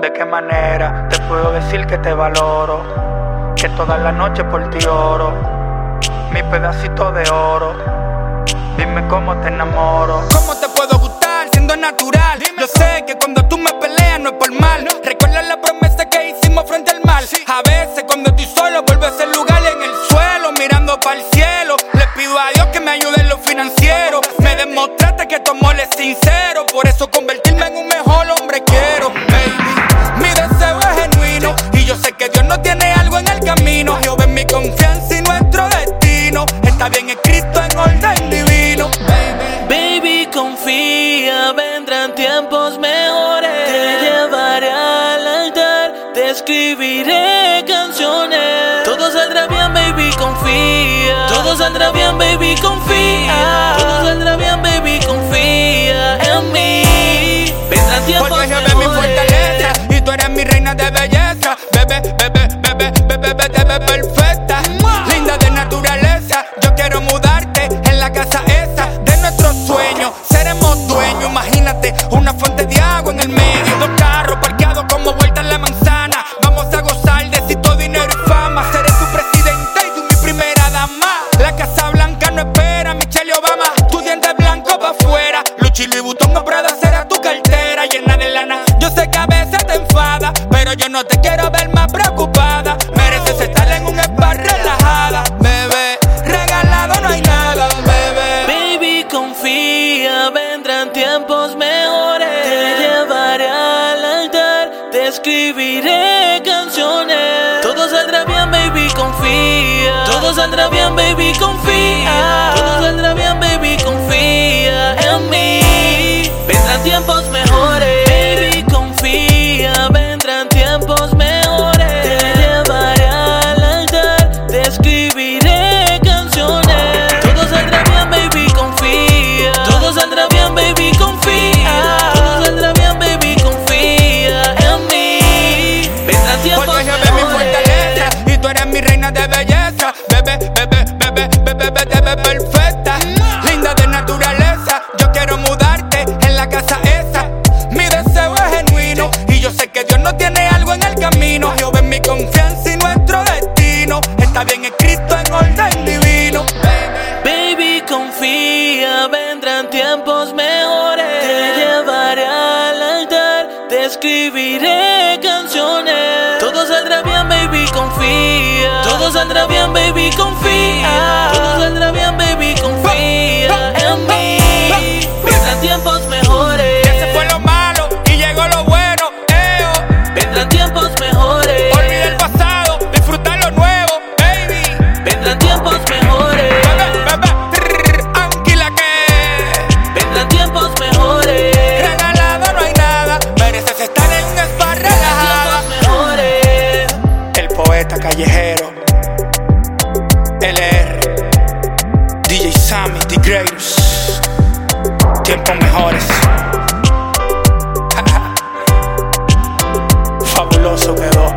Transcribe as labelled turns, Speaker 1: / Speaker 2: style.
Speaker 1: ¿De qué manera te puedo decir que te valoro? Que toda la noche por ti oro, mi pedacito de oro. Dime cómo te enamoro.
Speaker 2: ¿Cómo te puedo gustar siendo natural? Yo sé que cuando tú me peleas no es por mal. Recuerda la promesa que hicimos frente al mar. A veces cuando estoy solo vuelvo a ese lugar en el suelo, mirando para el cielo. Le pido a Dios que me ayude en lo financiero. Me demostraste que tu amor es sincero, por eso convertirme en un mejor hombre quiero. Baby, mi deseo es genuino y yo sé que Dios no tiene algo en el camino. Jehová es mi confianza y nuestro destino está bien escrito en orden divino.
Speaker 3: Baby, confía, vendrán tiempos mejores. Te llevaré al altar, te escribiré canciones. Todo saldrá bien, baby, confía. Todo saldrá bien, baby, confía. Todo saldrá bien, baby, confía en mí. Vendrán tiempos
Speaker 2: porque Jehová
Speaker 3: mejores.
Speaker 2: Es mi fortaleza y tú eres mi reina de belleza. Bebé, bebé, bebé, bebé, bebé, bebé perfecta, linda de naturaleza. Yo quiero mudarte en la casa esa de nuestros sueños. Seremos dueños, imagínate una fuente de agua en el medio. Dos carros parqueados como vuelta en la manzana. Vamos a gozar de éxito, dinero y fama. Seré tu presidente y tú mi primera dama. La Casa Blanca no espera, Michelle Obama. Tu diente blanco pa' afuera. Luchi Louis Vuitton o Prada será tu cartera llena de lana. Yo sé que a veces te enfada, pero yo no te quiero ver más preocupada. Mereces estar en un spa relajada. Bebé, regalado no hay nada, bebé.
Speaker 3: Baby, confía, vendrán tiempos mejores. Te llevaré al altar, te escribiré canciones. Todo saldrá bien, baby, confía. Todo saldrá bien, baby, confía. Todo saldrá bien, baby, confía en mí. Vendrán tiempos mejores. Baby, confía, vendrán tiempos mejores. Te llevaré al altar, te escribiré canciones. Todo saldrá bien, baby, confía. Todo saldrá bien, baby, confía. Todo saldrá bien, baby, confía en mí. Vendrán tiempos
Speaker 2: Porque Jehová es mi fortaleza y tú eres mi reina de belleza. Bebé, bebé, bebé, bebé, bebé, bebé perfecta, linda de naturaleza. Yo quiero mudarte en la casa esa. Mi deseo es genuino y yo sé que Dios no tiene algo en el camino. Jehová es mi confianza y nuestro destino está bien escrito en orden divino.
Speaker 3: Baby, confía, vendrán tiempos mejores. Te llevaré al altar, te escribiré canciones. Todo saldrá bien, baby, confía. Todo saldrá bien, baby, confía. Todo saldrá bien, baby, confía en mí. Vendrán tiempos mejores.
Speaker 2: Ya se fue lo malo y llegó lo bueno.
Speaker 3: Vendrán tiempos mejores.
Speaker 2: Olvida el pasado, disfruta lo nuevo, baby.
Speaker 3: Vendrán tiempos mejores.
Speaker 2: Anquila que
Speaker 3: Vendrán tiempos mejores.
Speaker 2: regalado no hay nada. Mereces estar en un spa relajada.
Speaker 3: Mejores.
Speaker 2: El poeta callejero, LR, DJ Sammy, The Greatest. Tiempos mejores. Fabuloso quedó.